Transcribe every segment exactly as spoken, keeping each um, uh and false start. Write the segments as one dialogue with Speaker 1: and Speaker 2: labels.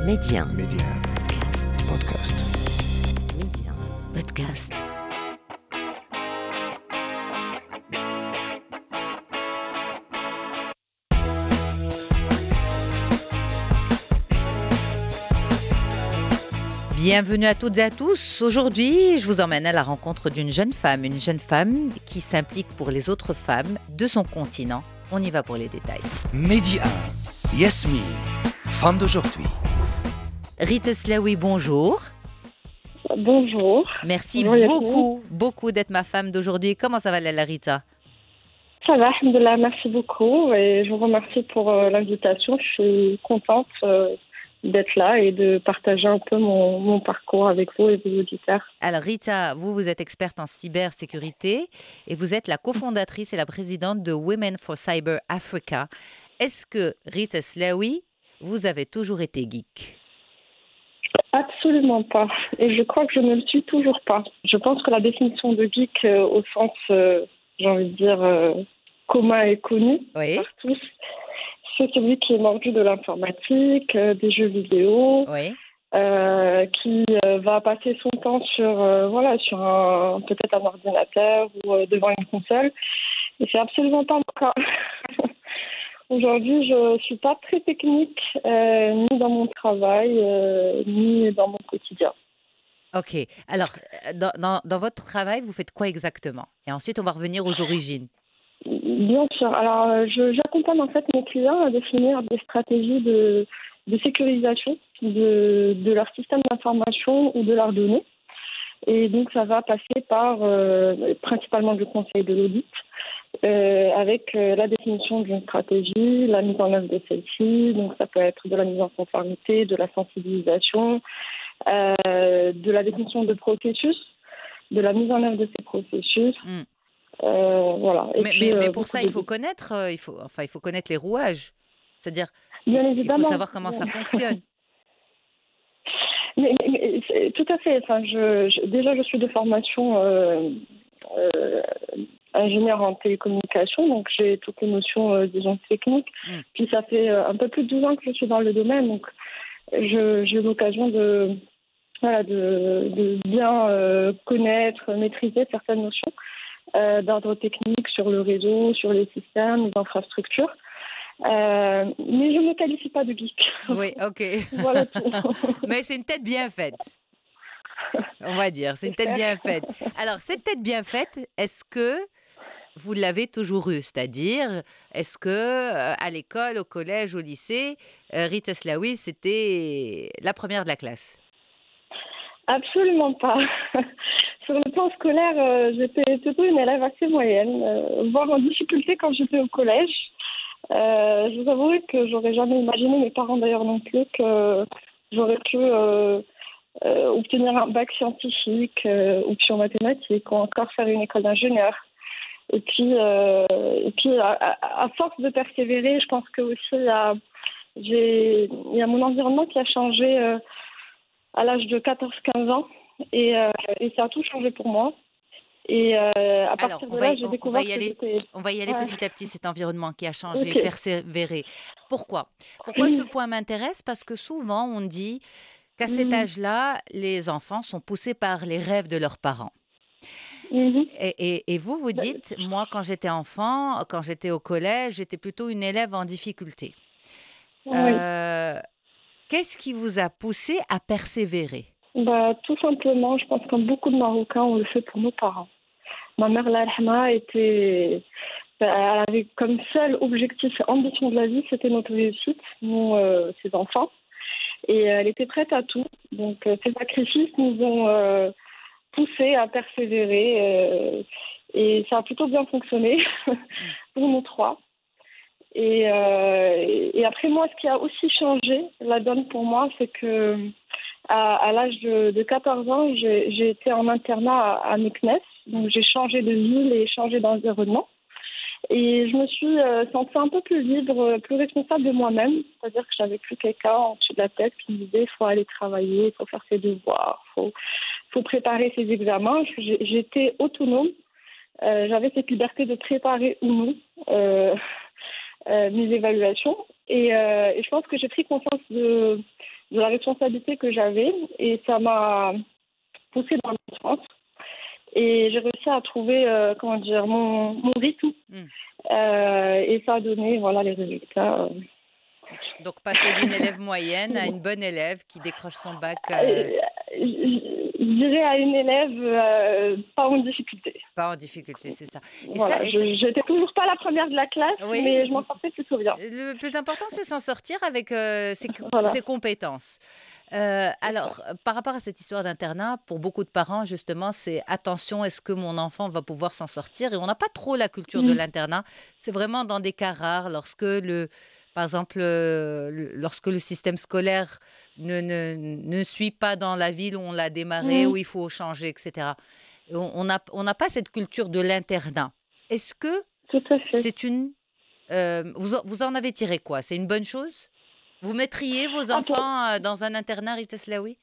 Speaker 1: Média.
Speaker 2: Média. Podcast.
Speaker 1: Média. Podcast.
Speaker 3: Bienvenue à toutes et à tous. Aujourd'hui, je vous emmène à la rencontre d'une jeune femme, une jeune femme qui s'implique pour les autres femmes de son continent. On y va pour les détails.
Speaker 2: Média. Yasmine, femme d'aujourd'hui.
Speaker 3: Rita Slaoui, bonjour.
Speaker 4: Bonjour.
Speaker 3: Merci
Speaker 4: Bonjour,
Speaker 3: beaucoup, beaucoup d'être ma femme d'aujourd'hui. Comment ça va, Lala Rita?
Speaker 4: Ça va, alhamdoulilah, merci beaucoup et je vous remercie pour euh, l'invitation. Je suis contente euh, d'être là et de partager un peu mon, mon parcours avec vous et vos auditeurs.
Speaker 3: Alors Rita, vous, vous êtes experte en cybersécurité et vous êtes la cofondatrice et la présidente de Women for Cyber Africa. Est-ce que Rita Slaoui, vous avez toujours été geek?
Speaker 4: Absolument pas. Et je crois que je ne le suis toujours pas. Je pense que la définition de geek euh, au sens, euh, j'ai envie de dire, euh, commun et connu
Speaker 3: Oui.
Speaker 4: par tous, c'est celui qui est mordu de l'informatique, euh, des jeux vidéo,
Speaker 3: Oui.
Speaker 4: euh, qui euh, va passer son temps sur, euh, voilà, sur un, peut-être un ordinateur ou euh, devant une console. Et c'est absolument pas mon cas. Aujourd'hui, je suis pas très technique, euh, ni dans mon travail, euh, ni dans mon quotidien.
Speaker 3: Ok. Alors, euh, dans, dans, dans votre travail, vous faites quoi exactement? Et ensuite, on va revenir aux origines.
Speaker 4: Bien sûr. Alors, euh, je, j'accompagne en fait mes clients à définir des stratégies de, de sécurisation de, de leur système d'information ou de leurs données. Et donc, ça va passer par euh, principalement du conseil de l'audit, euh, avec euh, la définition d'une stratégie, la mise en œuvre de celle-ci. Donc, ça peut être de la mise en conformité, de la sensibilisation, euh, de la définition de processus, de la mise en œuvre de ces processus.
Speaker 3: Mm.
Speaker 4: Euh, voilà. Et
Speaker 3: Mais,
Speaker 4: puis,
Speaker 3: mais, mais
Speaker 4: euh,
Speaker 3: pour
Speaker 4: beaucoup
Speaker 3: ça, il
Speaker 4: de-
Speaker 3: faut connaître, euh, il faut, enfin, il faut connaître les rouages. C'est-à-dire,
Speaker 4: Bien
Speaker 3: il, il faut
Speaker 4: évidemment.
Speaker 3: savoir comment ça fonctionne.
Speaker 4: Mais, mais- mais c'est- tout à fait. Enfin, je, je- déjà, je suis de formation euh, euh, ingénieur en télécommunication, donc j'ai toutes les notions, euh, disons, techniques.
Speaker 3: Mm.
Speaker 4: Puis ça fait euh, un peu plus de douze ans que je suis dans le domaine, donc je, j'ai eu l'occasion de, voilà, de, de bien euh, connaître, maîtriser certaines notions euh, d'ordre technique sur le réseau, sur les systèmes, les infrastructures. Euh, mais je ne me qualifie pas de geek.
Speaker 3: Oui, ok.
Speaker 4: Voilà tout.
Speaker 3: Mais c'est une tête bien faite, on va dire. C'est une tête bien faite. Alors, cette tête bien faite, est-ce que vous l'avez toujours eue? C'est-à-dire, est-ce que euh, à l'école, au collège, au lycée, euh, Rita Slaoui, c'était la première de la classe?
Speaker 4: Absolument pas. Sur le plan scolaire, euh, j'étais plutôt une élève assez moyenne, euh, voire en difficulté quand j'étais au collège. Euh, je vous avouerai que j'aurais jamais imaginé, mes parents d'ailleurs non plus, que j'aurais pu euh, euh, obtenir un bac scientifique, euh, option mathématiques, ou encore faire une école d'ingénieur. Et puis, euh, et puis à, à- à force de persévérer, je pense que aussi il y a, j'ai, il y a mon environnement qui a changé euh, à l'âge de quatorze quinze ans. Et, euh, et ça a tout changé pour moi. Et euh, à
Speaker 3: Alors,
Speaker 4: partir
Speaker 3: on
Speaker 4: de
Speaker 3: va
Speaker 4: là,
Speaker 3: y,
Speaker 4: j'ai
Speaker 3: on, on va
Speaker 4: découvert
Speaker 3: y
Speaker 4: que
Speaker 3: aller,
Speaker 4: j'étais...
Speaker 3: on va y aller
Speaker 4: Ouais.
Speaker 3: petit à petit, cet environnement qui a changé,
Speaker 4: Ok.
Speaker 3: persévérer. Pourquoi? Pourquoi ce point m'intéresse? Parce que souvent, on dit qu'à cet
Speaker 4: Mhm.
Speaker 3: âge-là, les enfants sont poussés par les rêves de leurs parents.
Speaker 4: Mhm.
Speaker 3: Et, et- et vous, vous
Speaker 4: Ben,
Speaker 3: dites, moi, quand j'étais enfant, quand j'étais au collège, j'étais plutôt une élève en difficulté.
Speaker 4: oui.
Speaker 3: Euh, Qu'est-ce qui vous a poussé à persévérer?
Speaker 4: Bah, tout simplement, je pense que beaucoup de Marocains, on le fait pour nos parents. Ma mère, la rahma, était... ben, elle avait comme seul objectif et ambition de la vie, c'était notre réussite, nous, euh, ses enfants. Et euh, elle était prête à tout. Donc, euh, ces sacrifices nous ont euh, poussés à persévérer. euh, et ça a plutôt bien fonctionné pour nous trois. Et, euh, et et après, moi, ce qui a aussi changé la donne pour moi, c'est que à, à l'âge de, de quatorze ans, j'ai, j'ai été en internat à, à Meknès. Donc, j'ai changé de ville et changé d'environnement. Et je me suis euh, sentie un peu plus libre, plus responsable de moi-même. C'est-à-dire que j'avais plus quelqu'un en dessus de la tête qui me disait il faut aller travailler, il faut faire ses devoirs, il faut, faut préparer ses examens. J'ai- J'étais autonome. Euh, j'avais cette liberté de préparer ou non euh, euh, mes évaluations. Et, euh, et je pense que j'ai pris conscience de, de la responsabilité que j'avais et ça m'a poussée dans le sens. Et j'ai réussi à trouver, euh, comment dire, mon, mon rythme.
Speaker 3: Mm.
Speaker 4: Euh, et ça a donné, voilà, les résultats.
Speaker 3: Donc, passer d'une élève moyenne à une bonne élève qui décroche son bac.
Speaker 4: Euh,
Speaker 3: euh,
Speaker 4: je, je dirais à une élève euh, pas en difficulté.
Speaker 3: Pas en difficulté, c'est ça. Et
Speaker 4: Voilà,
Speaker 3: ça, et
Speaker 4: je
Speaker 3: ça-
Speaker 4: n'étais toujours pas la première de la classe,
Speaker 3: oui.
Speaker 4: mais je m'en sortais plutôt bien.
Speaker 3: Le plus important, c'est s'en sortir avec euh, ses, co-
Speaker 4: Voilà.
Speaker 3: ses compétences. Euh, alors, euh, par rapport à cette histoire d'internat, pour beaucoup de parents, justement, c'est attention, est-ce que mon enfant va pouvoir s'en sortir? Et on n'a pas trop la culture de
Speaker 4: Mm.
Speaker 3: l'internat. C'est vraiment dans des cas rares, lorsque le, par exemple, euh, le- lorsque le système scolaire ne, ne, ne suit pas dans la ville où on l'a démarré,
Speaker 4: Mm.
Speaker 3: où il faut changer, et cetera. Et On on n'a on n'a pas cette culture de l'internat. Est-ce que
Speaker 4: Tout à fait.
Speaker 3: c'est une euh, vous, en- vous en avez tiré quoi? C'est une bonne chose? Vous mettriez vos
Speaker 4: Ah, pour-
Speaker 3: enfants euh, dans un internat Rita Slaoui?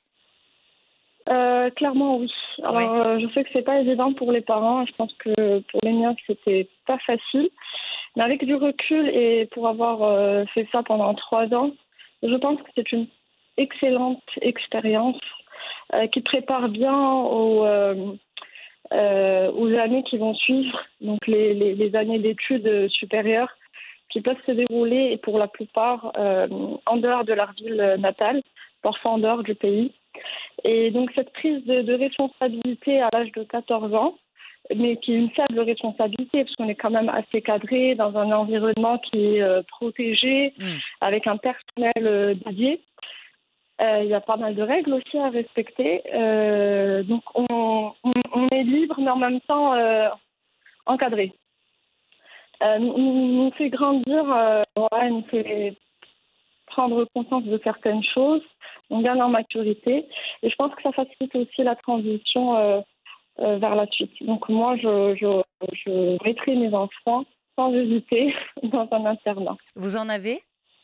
Speaker 4: euh, clairement, oui. Alors,
Speaker 3: Ouais.
Speaker 4: euh, je sais que c'est pas évident pour les parents. Je pense que pour les miens, c'était pas facile. Mais avec du recul et pour avoir euh, fait ça pendant trois ans, je pense que c'est une excellente expérience euh, qui prépare bien aux, euh, euh, aux années qui vont suivre, donc les, les, les années d'études supérieures qui peuvent se dérouler et pour la plupart euh, en dehors de leur ville natale, parfois en dehors du pays. Et donc cette prise de, de responsabilité à l'âge de quatorze ans, mais qui est une faible responsabilité parce qu'on est quand même assez cadré dans un environnement qui est euh, protégé,
Speaker 3: Mm.
Speaker 4: avec un personnel euh, dédié. Euh, Il y a pas mal de règles aussi à respecter. Euh, donc on, on, on est libre, mais en même temps euh, encadré. Euh, nous, nous nous fait grandir, euh, voilà, nous fait prendre conscience de certaines choses, on gagne en maturité. Et je pense que ça facilite aussi la transition euh, euh, vers la suite. Donc moi, je, je, je mettrai mes enfants sans hésiter dans un internat.
Speaker 3: Vous en avez?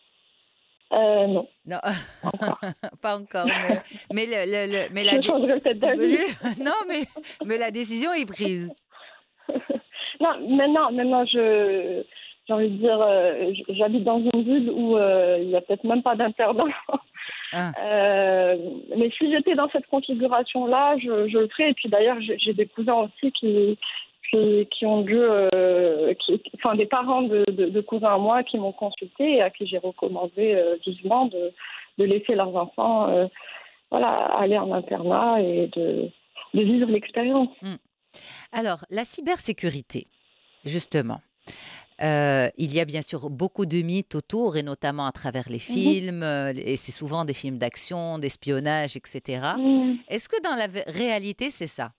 Speaker 4: Euh, non,
Speaker 3: Non,
Speaker 4: encore.
Speaker 3: pas encore. Mais, mais, le, le- le- mais la
Speaker 4: Je
Speaker 3: dé-
Speaker 4: changerai peut-être d'avis.
Speaker 3: non, mais, mais la décision est prise.
Speaker 4: Non, maintenant, maintenant je, j'ai envie de dire, euh, j'habite dans une ville où euh, il n'y a peut-être même pas d'internat.
Speaker 3: Ah.
Speaker 4: Euh, mais si j'étais dans cette configuration-là, je, je le ferais. Et puis d'ailleurs, j'ai, j'ai des cousins aussi qui, qui, qui ont dû, euh, qui, enfin des parents de, de, de cousins à moi qui m'ont consulté et à qui j'ai recommandé euh, vivement de, de laisser leurs enfants, euh, voilà, aller en internat et de, de vivre l'expérience.
Speaker 3: Mm. Alors, la cybersécurité, justement. Euh, il y a bien sûr beaucoup de mythes autour, et notamment à travers les films, euh, et c'est souvent des films d'action, d'espionnage, et cetera.
Speaker 4: Mm.
Speaker 3: Est-ce que dans la v- réalité, c'est ça?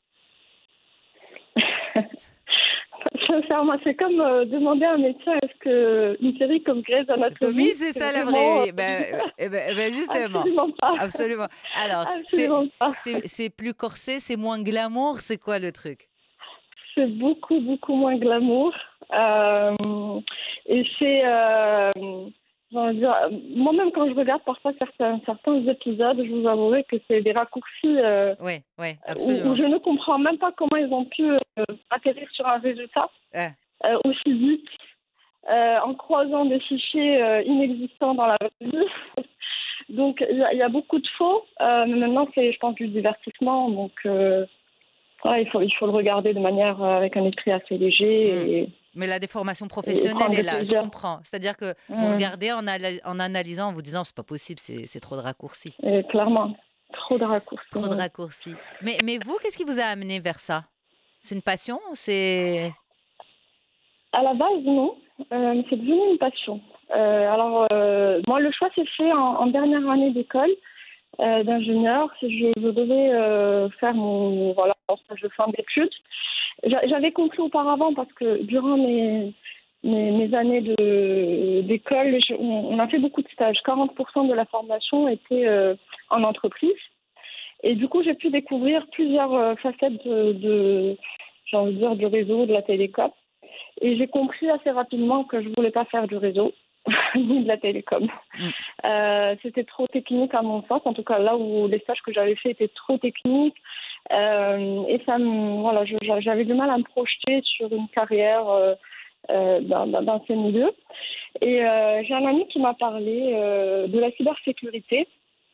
Speaker 4: Sincèrement, c'est comme euh, demander à un médecin est-ce que une série comme Grey's Anatomy,
Speaker 3: Tommy, c'est ça la
Speaker 4: vraiment,
Speaker 3: vraie. Ben,
Speaker 4: euh,
Speaker 3: eh ben, eh ben, justement,
Speaker 4: absolument pas.
Speaker 3: absolument. Alors, c'est
Speaker 4: Absolument pas.
Speaker 3: c'est- c'est plus corsé, c'est moins glamour, c'est quoi le truc?
Speaker 4: C'est beaucoup, beaucoup moins glamour. Euh, et c'est, euh, j'ai envie de dire, moi-même quand je regarde parfois certains, certains épisodes, je vous avouerai que c'est des raccourcis euh,
Speaker 3: Oui, oui,
Speaker 4: où,
Speaker 3: absolument.
Speaker 4: où je ne comprends même pas comment ils ont pu euh, atterrir sur un résultat
Speaker 3: Ah,
Speaker 4: euh, aussi vite, euh, en croisant des fichiers euh, inexistants dans la vraie vie. Donc il y, a- il y a beaucoup de faux, euh, mais maintenant c'est, je pense, du divertissement. Donc euh, voilà, il faut, il faut le regarder de manière euh, avec un esprit assez léger. Et,
Speaker 3: mais la déformation
Speaker 4: et
Speaker 3: professionnelle
Speaker 4: prendre
Speaker 3: est
Speaker 4: du
Speaker 3: là, je
Speaker 4: plaisir.
Speaker 3: comprends. C'est-à-dire que vous
Speaker 4: Mm.
Speaker 3: regardez en, ala- en analysant, en vous disant, c'est pas possible, c'est c'est trop de raccourcis.
Speaker 4: Et clairement, trop de raccourcis.
Speaker 3: Trop de raccourcis. Mais, mais vous, qu'est-ce qui vous a amené vers ça? C'est une passion ou c'est...
Speaker 4: À la base, non, euh, mais c'est devenu une passion. Euh, alors, euh, moi, le choix s'est fait en, en dernière année d'école euh, d'ingénieur. Je, je devais euh, faire mon, voilà, mon stage de fin d'études. J'a- J'avais compris auparavant parce que durant mes, mes, mes années de, d'école, je- on, on a fait beaucoup de stages. quarante pour cent de la formation était euh, en entreprise. Et du coup, j'ai pu découvrir plusieurs euh, facettes de, de, j'ai envie de dire, du réseau, de la télécom. Et j'ai compris assez rapidement que je voulais pas faire du réseau ni de la télécom.
Speaker 3: Mm.
Speaker 4: Euh, c'était trop technique à mon sens. En tout cas, là où les stages que j'avais faits étaient trop techniques. Euh, et ça me, voilà, je- j'avais du mal à me projeter sur une carrière euh, euh, dans, dans, dans ces milieux. Et euh, j'ai un ami qui m'a parlé euh, de la cybersécurité.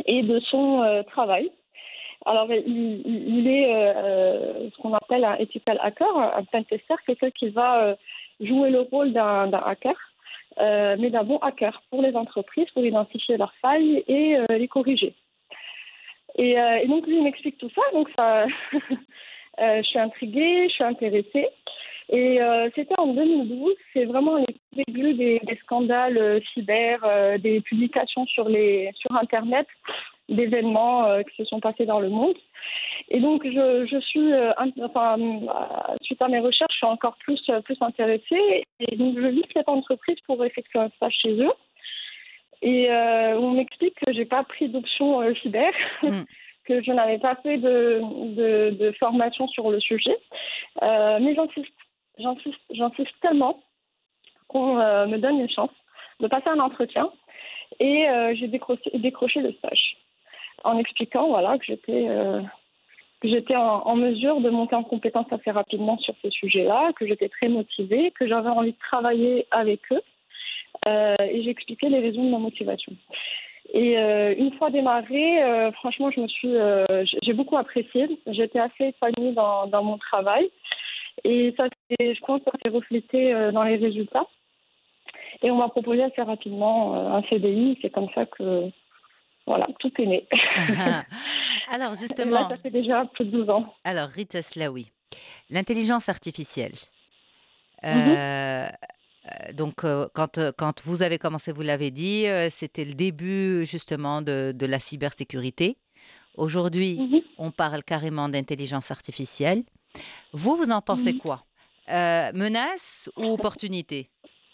Speaker 4: et de son euh, travail. Alors, il, il est euh, ce qu'on appelle un ethical hacker, un pentester, quelqu'un qui va euh, jouer le rôle d'un, d'un hacker, euh, mais d'un bon hacker pour les entreprises, pour identifier leurs failles et euh, les corriger. Et, euh, et donc, lui, il m'explique tout ça. Donc, ça, euh, je suis intriguée, je suis intéressée. Et euh, c'était en deux mille douze, c'est vraiment les débuts des, des scandales euh, cyber, euh, des publications sur, les, sur Internet, d'événements euh, qui se sont passés dans le monde. Et donc, je, je suis, euh, enfin, euh, suite à mes recherches, je suis encore plus, euh, plus intéressée. Et donc, je visite cette entreprise pour effectuer un stage chez eux. Et euh, on m'explique que j'ai pas pris d'option euh, cyber, mm. que je n'avais pas fait de, de, de formation sur le sujet. Euh, mais j'insiste, j'insiste, j'insiste tellement qu'on euh, me donne une chance de passer un entretien. Et euh, j'ai décroché, décroché le stage en expliquant voilà, que j'étais, euh, que j'étais en, en mesure de monter en compétence assez rapidement sur ces sujets-là, que j'étais très motivée, que j'avais envie de travailler avec eux. Euh, et j'ai expliqué les raisons de ma motivation. Et euh, une fois démarré, euh, franchement, je me suis, euh, j'ai beaucoup apprécié. J'étais assez épanouie dans, dans mon travail. Et ça, je pense que ça s'est reflété euh, dans les résultats. Et on m'a proposé assez rapidement euh, un C D I. C'est comme ça que, voilà, tout est né.
Speaker 3: Alors, justement...
Speaker 4: Et là, ça fait déjà plus de douze ans.
Speaker 3: Alors, Rita Slaoui, l'intelligence artificielle. Euh,
Speaker 4: Mm-hmm.
Speaker 3: Donc, euh, quand, quand vous avez commencé, vous l'avez dit, euh, c'était le début justement de, de la cybersécurité. Aujourd'hui, mm-hmm. on parle carrément d'intelligence artificielle. Vous, vous en pensez mm-hmm. quoi? euh, Menace ou opportunité?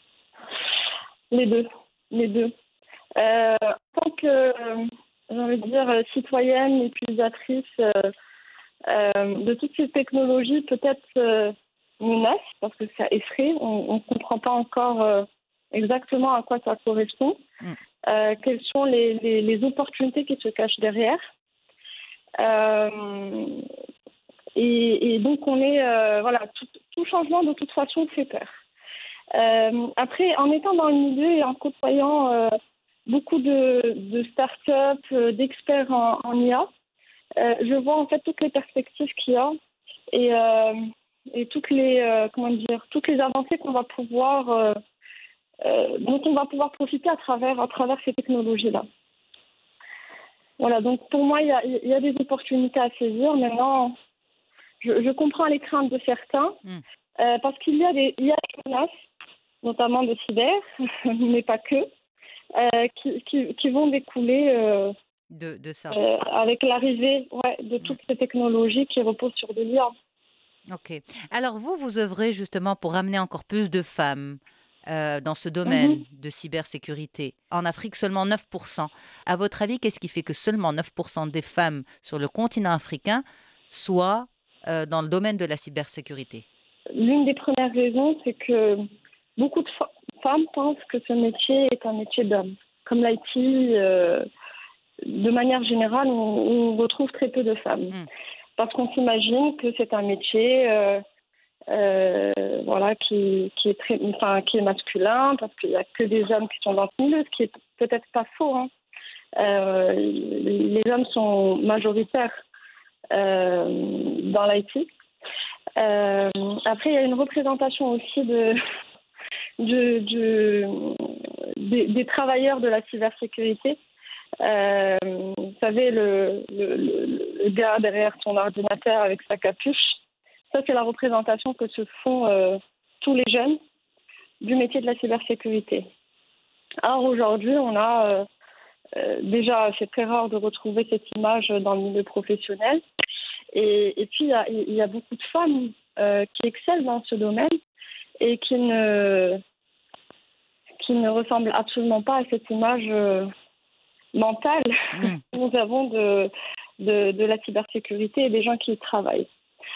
Speaker 4: Les deux. Les deux. Euh, en tant que, euh, j'ai envie de dire, citoyenne, utilisatrice euh, euh, de toutes ces technologies, peut-être... Euh, menace, parce que ça effraie, on ne comprend pas encore euh, exactement à quoi ça correspond, mm. euh, quelles sont les, les, les opportunités qui se cachent derrière. Euh, et, et donc, on est, euh, voilà, tout, tout changement de toute façon fait peur. Euh, après, en étant dans le milieu et en côtoyant euh, beaucoup de, de startups, euh, d'experts en, en I A, euh, je vois en fait toutes les perspectives qu'il y a et euh, et toutes les euh, comment dire toutes les avancées qu'on va pouvoir euh, euh, dont on va pouvoir profiter à travers à travers ces technologies là. Voilà, donc pour moi il y a il y a des opportunités à saisir. Maintenant, je, je comprends les craintes de certains mm. euh, parce qu'il y a des il y a des menaces, notamment de cyber, mais pas que, euh, qui, qui qui vont découler euh,
Speaker 3: de de ça
Speaker 4: euh, avec l'arrivée ouais de toutes mm. ces technologies qui reposent sur de l'I A.
Speaker 3: Ok. Alors vous, vous œuvrez justement pour amener encore plus de femmes euh, dans ce domaine mm-hmm. de cybersécurité. En Afrique, seulement neuf pour cent. À votre avis, qu'est-ce qui fait que seulement neuf pour cent des femmes sur le continent africain soient euh, dans le domaine de la cybersécurité?
Speaker 4: L'une des premières raisons, c'est que beaucoup de fa- femmes pensent que ce métier est un métier d'homme. Comme l'I T, euh, de manière générale, on, on retrouve très peu de femmes. Mm. Parce qu'on s'imagine que c'est un métier euh, euh, voilà, qui, qui, est très, enfin, qui est masculin, parce qu'il n'y a que des hommes qui sont dans ce milieu, ce qui est peut-être pas faux. Hein. Euh, les hommes sont majoritaires euh, dans l'I T. Euh, après, il y a une représentation aussi de, de, de, des, des travailleurs de la cybersécurité. Euh, vous savez, le, le, le, le gars derrière son ordinateur avec sa capuche, ça c'est la représentation que se font euh, tous les jeunes du métier de la cybersécurité. Alors aujourd'hui, on a euh, euh, déjà, c'est très rare de retrouver cette image dans le milieu professionnel. Et, et puis, il y a, il y a beaucoup de femmes euh, qui excellent dans ce domaine et qui ne, qui ne ressemblent absolument pas à cette image euh, mentale mmh. que nous avons de, de, de la cybersécurité et des gens qui y travaillent.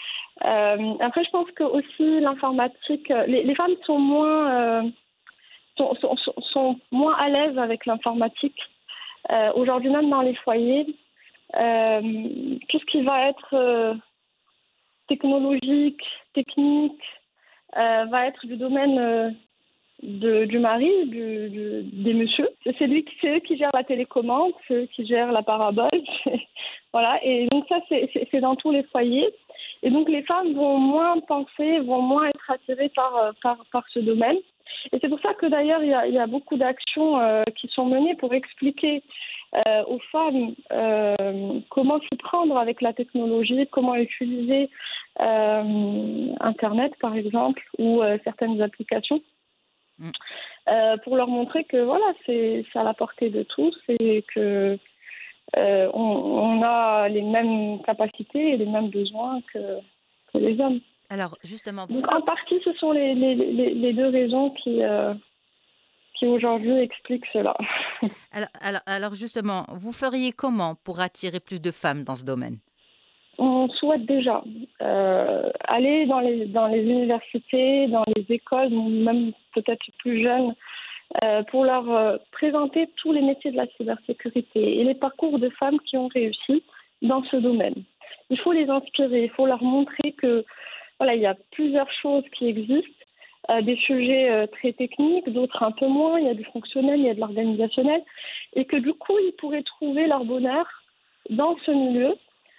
Speaker 4: Euh, après, je pense que aussi l'informatique, les, les femmes sont moins, euh, sont, sont, sont moins à l'aise avec l'informatique. Euh, aujourd'hui, même dans les foyers, euh, tout ce qui va être euh, technologique, technique, euh, va être du domaine euh, de, du mari, du, du, des messieurs. C'est lui qui, c'est eux qui gèrent la télécommande, c'est eux qui gèrent la parabole. Voilà. Et donc ça, c'est, c'est, c'est dans tous les foyers. Et donc les femmes vont moins penser, vont moins être attirées par, par, par ce domaine. Et c'est pour ça que d'ailleurs, il y a, il y a beaucoup d'actions euh, qui sont menées pour expliquer euh, aux femmes euh, comment s'y prendre avec la technologie, comment utiliser euh, Internet, par exemple, ou euh, certaines applications, mm. euh, pour leur montrer que voilà, c'est, c'est à la portée de tous et que euh, on, on a les mêmes capacités et les mêmes besoins que, que les hommes.
Speaker 3: Alors, justement...
Speaker 4: Donc, en partie, ce sont les, les, les, les deux raisons qui, euh, qui aujourd'hui expliquent cela.
Speaker 3: alors, alors, alors, justement, vous feriez comment pour attirer plus de femmes dans ce domaine ?
Speaker 4: On souhaite déjà euh, aller dans les, dans les universités, dans les écoles, même peut-être plus jeunes, euh, pour leur euh, présenter tous les métiers de la cybersécurité et les parcours de femmes qui ont réussi dans ce domaine. Il faut les inspirer, il faut leur montrer que voilà, il y a plusieurs choses qui existent, euh, des sujets euh, très techniques, d'autres un peu moins, il y a du fonctionnel, il y a de l'organisationnel, et que du coup, ils pourraient trouver leur bonheur dans ce milieu,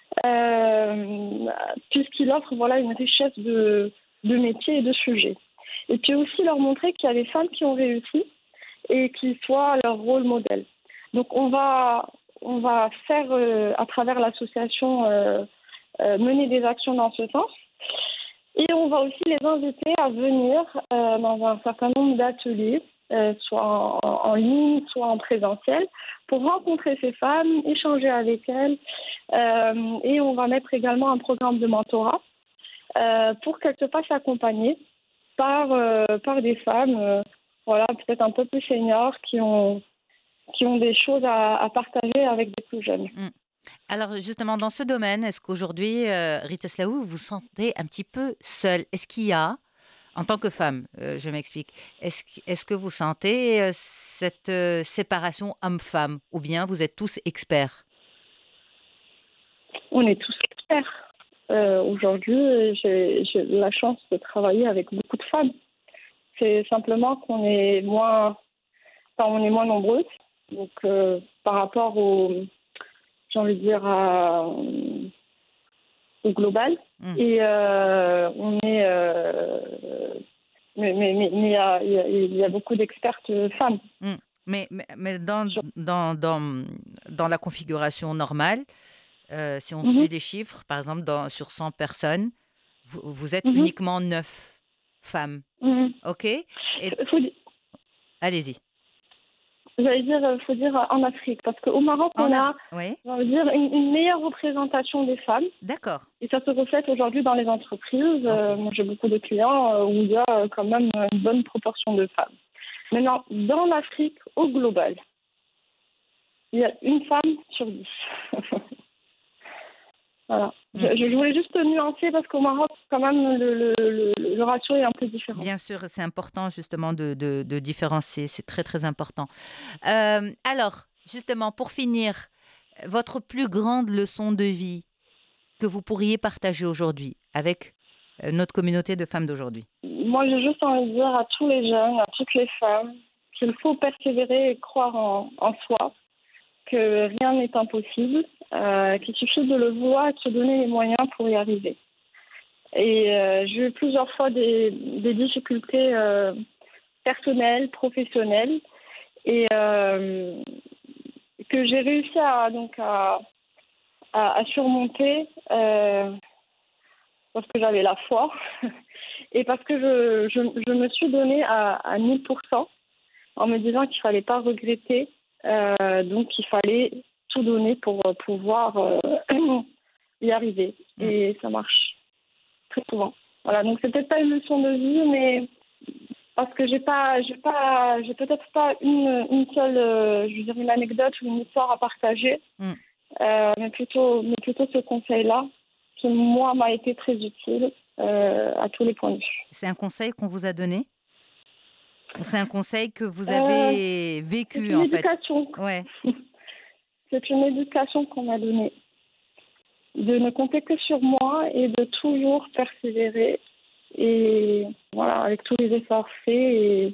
Speaker 4: euh, puisqu'il offre voilà, une richesse de, de métiers et de sujets. Et puis aussi leur montrer qu'il y a des femmes qui ont réussi et qui soient leur rôle modèle. Donc on va, on va faire, euh, à travers l'association, euh, euh, mener des actions dans ce sens. Et on va aussi les inviter à venir euh, dans un certain nombre d'ateliers, euh, soit en, en ligne, soit en présentiel, pour rencontrer ces femmes, échanger avec elles. Euh, et on va mettre également un programme de mentorat euh, pour qu'elles se fassent accompagner par, euh, par des femmes, euh, voilà, peut-être un peu plus seniors, qui ont, qui ont des choses à, à partager avec des plus jeunes.
Speaker 3: Mmh. Alors justement, dans ce domaine, est-ce qu'aujourd'hui, euh, Rita Slaoui, vous vous sentez un petit peu seule ? Est-ce qu'il y a, en tant que femme, euh, je m'explique, est-ce, est-ce que vous sentez euh, cette euh, séparation homme-femme ou bien vous êtes tous experts ?
Speaker 4: On est tous experts. Euh, aujourd'hui, j'ai, j'ai la chance de travailler avec beaucoup de femmes. C'est simplement qu'on est moins, enfin, on est moins nombreuses. Donc, euh, par rapport au... j'ai envie de dire, à, au global. Mmh. Et euh, on est... Euh, mais mais, mais, mais il, y a, il, y a, il y a beaucoup d'expertes femmes.
Speaker 3: Mmh. Mais, mais, mais dans, dans, dans, dans la configuration normale, euh, si on mmh. suit les chiffres, par exemple, dans, sur cent personnes, vous, vous êtes mmh. uniquement neuf femmes. Mmh. OK ? Et...
Speaker 4: Faut...
Speaker 3: Allez-y.
Speaker 4: J'allais dire, il faut dire en Afrique, parce qu'au Maroc, on a, oui. on va dire, une, une meilleure représentation des femmes.
Speaker 3: D'accord.
Speaker 4: Et ça se reflète aujourd'hui dans les entreprises. Okay. Euh, moi, j'ai beaucoup de clients euh, où il y a euh, quand même une bonne proportion de femmes. Maintenant, dans l'Afrique, au global, il y a une femme sur dix. Voilà. Je, je voulais juste nuancer parce qu'au Maroc, quand même, le, le, le, le ratio est un peu différent.
Speaker 3: Bien sûr, c'est important justement de, de, de différencier. C'est très, très important. Euh, alors, justement, pour finir, votre plus grande leçon de vie que vous pourriez partager aujourd'hui avec notre communauté de femmes d'aujourd'hui?
Speaker 4: Moi, j'ai juste envie de dire à tous les jeunes, à toutes les femmes, qu'il faut persévérer et croire en, en soi, que rien n'est impossible, euh, qu'il suffit de le vouloir et de se donner les moyens pour y arriver. Et euh, j'ai eu plusieurs fois des, des difficultés euh, personnelles, professionnelles, et euh, que j'ai réussi à, donc à, à, à surmonter euh, parce que j'avais la foi et parce que je, je, je me suis donnée à, à mille pour cent en me disant qu'il ne fallait pas regretter. Euh, donc, il fallait tout donner pour pouvoir euh, y arriver. Et ça marche très souvent. Voilà, donc c'est peut-être pas une leçon de vie, mais parce que j'ai pas, j'ai pas, j'ai peut-être pas une, une seule, euh, je veux dire, une anecdote ou une histoire à partager, mm. euh, mais plutôt, mais plutôt ce conseil-là qui moi m'a été très utile euh, à tous les points de vue.
Speaker 3: C'est un conseil qu'on vous a donné? C'est un conseil que vous avez euh, vécu,
Speaker 4: c'est une
Speaker 3: en
Speaker 4: éducation.
Speaker 3: fait. Ouais.
Speaker 4: C'est une éducation qu'on m'a donnée. De ne compter que sur moi et de toujours persévérer. Et voilà, avec tous les efforts faits et,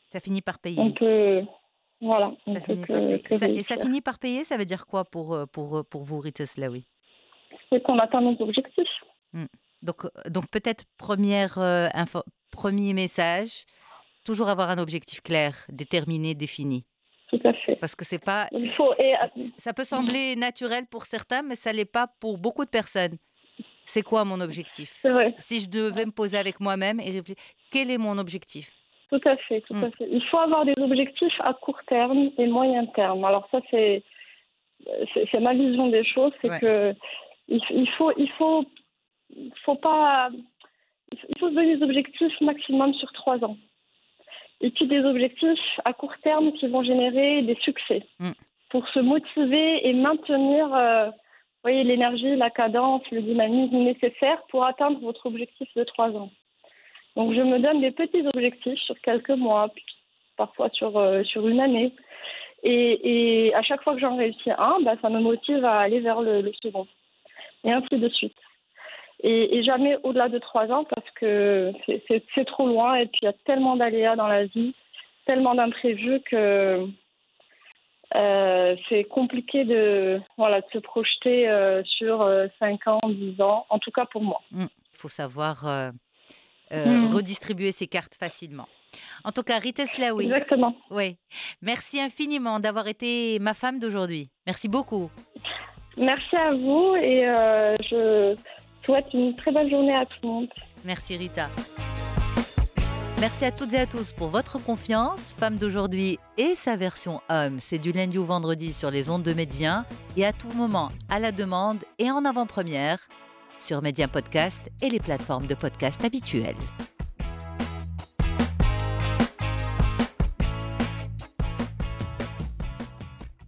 Speaker 3: Ça finit par payer.
Speaker 4: On peut, voilà, on
Speaker 3: Ça
Speaker 4: peut
Speaker 3: finit par
Speaker 4: que,
Speaker 3: payer.
Speaker 4: que
Speaker 3: Ça- et ça
Speaker 4: réussir.
Speaker 3: finit par payer, ça veut dire quoi pour, euh, pour, euh, pour vous, Rita Slaoui?
Speaker 4: C'est qu'on atteint nos objectifs.
Speaker 3: Hmm. Donc, euh, donc peut-être première, euh, info- premier message, toujours avoir un objectif clair, déterminé, défini.
Speaker 4: Tout à fait.
Speaker 3: Parce que c'est pas,
Speaker 4: Il faut, et,
Speaker 3: ça peut sembler naturel pour certains, mais ça l'est pas pour beaucoup de personnes. C'est quoi mon objectif?
Speaker 4: c'est vrai,
Speaker 3: Si je devais me poser avec moi-même et réfléchir, quel est mon objectif?
Speaker 4: tout à fait, tout
Speaker 3: Mm.
Speaker 4: à fait. Il faut avoir des objectifs à court terme et moyen terme. Alors ça, c'est, c'est, c'est ma vision des choses, c'est
Speaker 3: Ouais.
Speaker 4: que il, il faut, il faut, il faut pas, il faut se donner des objectifs maximum sur trois ans. Et puis des objectifs à court terme qui vont générer des succès
Speaker 3: Mm.
Speaker 4: pour se motiver et maintenir, euh, vous voyez, l'énergie, la cadence, le dynamisme nécessaire pour atteindre votre objectif de trois ans. Donc je me donne des petits objectifs sur quelques mois, puis parfois sur, euh, sur une année. Et, et à chaque fois que j'en réussis un, bah, ça me motive à aller vers le, le second. Et ainsi de suite. Et, et jamais au-delà de trois ans parce que c'est, c'est, c'est trop loin et puis il y a tellement d'aléas dans la vie, tellement d'imprévus que euh, c'est compliqué de, voilà, de se projeter euh, sur euh, cinq ans, dix ans, en tout cas pour moi.
Speaker 3: Il faut savoir euh, euh,
Speaker 4: Mm.
Speaker 3: redistribuer ses cartes facilement. En tout cas, Rita Slaoui,
Speaker 4: Exactement.
Speaker 3: oui. Merci infiniment d'avoir été ma femme d'aujourd'hui. Merci beaucoup.
Speaker 4: Merci à vous et euh, je souhaite une très bonne journée à tout le monde.
Speaker 3: Merci Rita. Merci à toutes et à tous pour votre confiance. Femme d'aujourd'hui et sa version homme, c'est du lundi au vendredi sur les ondes de Média et à tout moment à la demande et en avant-première sur Média Podcast et les plateformes de podcast habituelles.